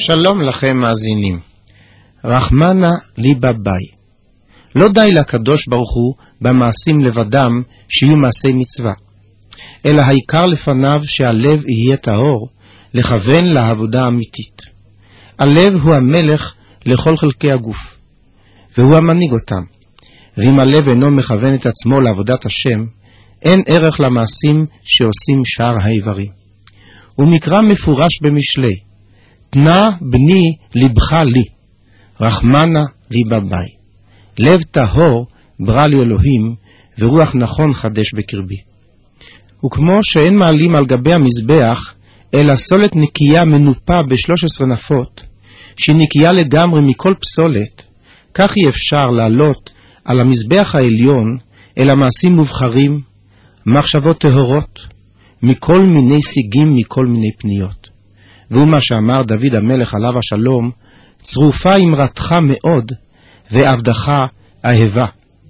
שלום לכם מאזינים. רחמנה ליבאביי. לא די לקדוש ברוך הוא במעשים לבדם שיהיו מעשי מצווה, אלא העיקר לפניו שהלב יהיה טהור לכוון לעבודה אמיתית. הלב הוא המלך לכל חלקי הגוף, והוא המנהיג אותם. ואם הלב אינו מכוון את עצמו לעבודת השם, אין ערך למעשים שעושים שאר האיברים. ומקרא מפורש במשלי, תנה בני לבך לי, רחמנה ליבאביי. לב טהור ברא לי אלוהים, ורוח נכון חדש בקרבי. וכמו שאין מעלים על גבי המזבח, אלא סולת נקייה מנופה ב13 נפות, שהיא נקייה לגמרי מכל פסולת, כך אי אפשר לעלות על המזבח העליון אל המעשים מובחרים, מחשבות טהורות, מכל מיני סיגים, מכל מיני פניות. והוא מה שאמר דוד המלך עליו השלום, צרופה אמרתך מאוד, ועבדך אהבה.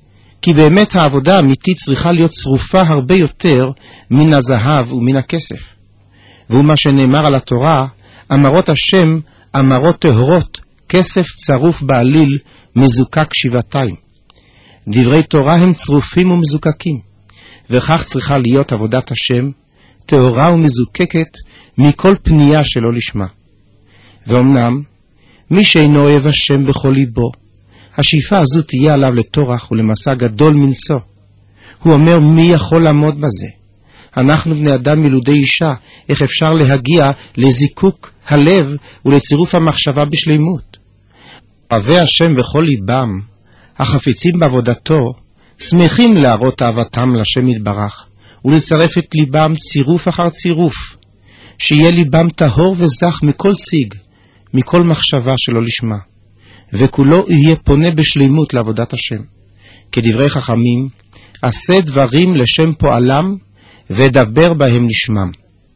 כי באמת העבודה האמיתית צריכה להיות צרופה הרבה יותר מן הזהב ומן הכסף. והוא מה שנאמר על התורה, אמרות השם, אמרות טהורות, כסף צרוף בעליל, מזוקק שבעתיים. דברי תורה הם צרופים ומזוקקים, וכך צריכה להיות עבודת השם, טהורה ומזוקקת מכל פנייה שלא לשמה. ואומנם, מי שאינו אוהב השם בכל ליבו, השאיפה הזו תהיה עליו לטורח ולמסע גדול מנסו. הוא אומר, מי יכול לעמוד בזה? אנחנו בני אדם ילודי אישה, איך אפשר להגיע לזיקוק הלב ולצירוף המחשבה בשלימות? אוהבי השם בכל ליבם, החפיצים בעבודתו, שמחים להראות אהבתם לשם יתברך, ולצרף את ליבם צירוף אחר צירוף, שיהיה ליבם טהור וזך מכל סיג, מכל מחשבה שלא לשמה, וכולו יהיה פונה בשלימות לעבודת השם. כדברי חכמים, עשה דברים לשם פועלם, ודבר בהם לשמם.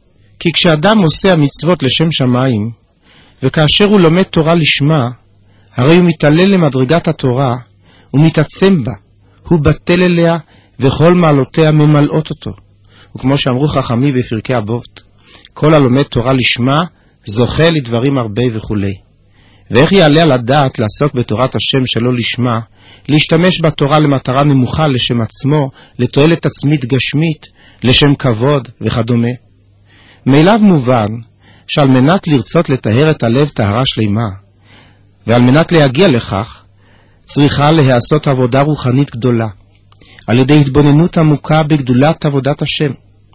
כי כשאדם עושה המצוות לשם שמיים, וכאשר הוא לומד תורה לשמה, הרי הוא מתעלל למדרגת התורה, ומתעצם בה, הוא בטל אליה, וכל מעלותיה ממלאות אותו. וכמו שאמרו חכמי בפרקי אבות, כל הלומד תורה לשמה, זוכה לדברים הרבה וכו'. ואיך יעלה על הדעת לעסוק בתורת השם שלא לשמה, להשתמש בתורה למטרה נמוכה לשם עצמו, לתועלת עצמית גשמית, לשם כבוד וכדומה. מאליו מובן שעל מנת לרצות לטהר את הלב טהרה שלימה, ועל מנת להגיע לכך, צריכה להיעשות עבודה רוחנית גדולה, על ידי התבוננות עמוקה בגדולת עבודת השם,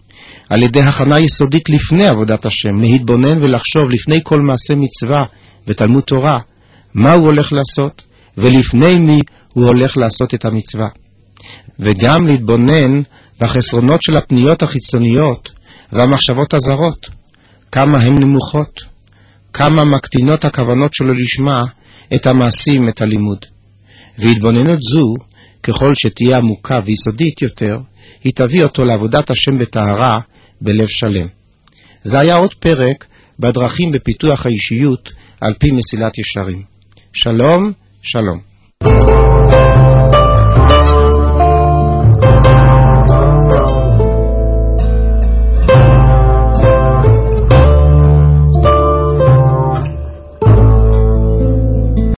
על ידי הכנה יסודית לפני עבודת השם, להתבונן ולחשוב לפני כל מעשה מצווה ותלמוד תורה, מה הוא הולך לעשות, ולפני מי הוא הולך לעשות את המצווה. וגם להתבונן בחסרונות של הפניות החיצוניות והמחשבות הזרות, כמה הן נמוכות, כמה מקטינות הכוונות שלו לשמה את המעשים, את הלימוד. והתבוננות זו, ככל שתהיה עמוקה ויסודית יותר, היא תביא אותו לעבודת השם בטהרה בלב שלם. זה היה עוד פרק בדרכים בפיתוח האישיות על פי מסילת ישרים. שלום, שלום.